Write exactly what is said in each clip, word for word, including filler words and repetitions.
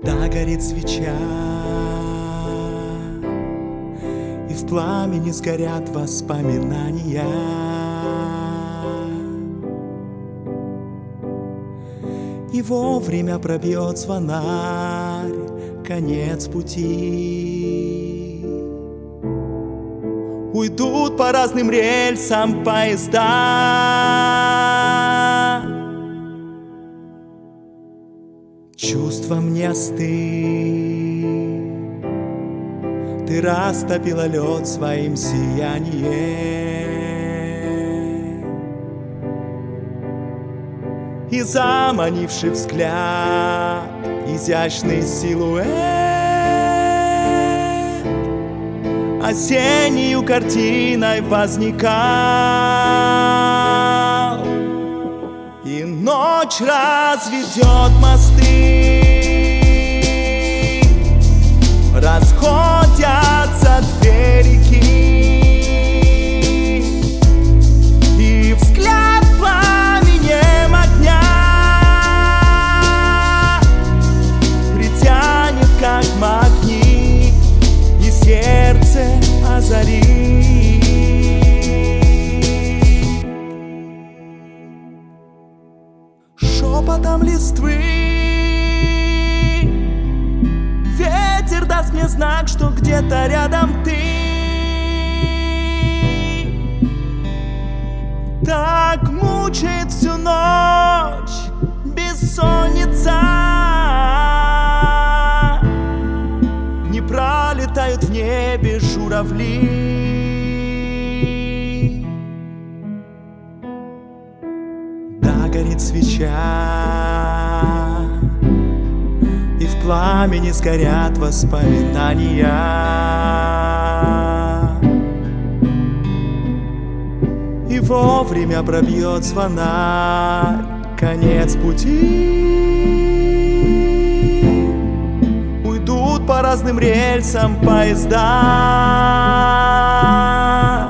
Да, горит свеча, и в пламени сгорят воспоминания. И вовремя пробьет звонарь конец пути. Уйдут по разным рельсам поезда. Чувством не остынь, ты растопила лед своим сиянием. И заманивший взгляд изящный силуэт осеннею картиной возникал. И ночь разведет мосты, расходятся две реки, и взгляд пламенем огня притянет, как магнит, и сердце озарит. Шепотом листвы ветер даст мне знак, что где-то рядом ты. Так мучает всю ночь бессонница. Не пролетают в небе журавли. Да, горит свеча, и в пламени сгорят воспоминания. И вовремя пробьет звонарь конец пути. Уйдут по разным рельсам поезда.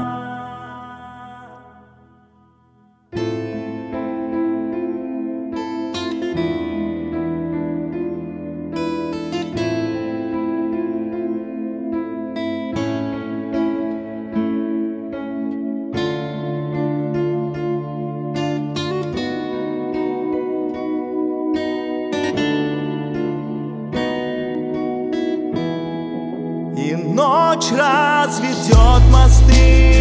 И ночь разведет мосты,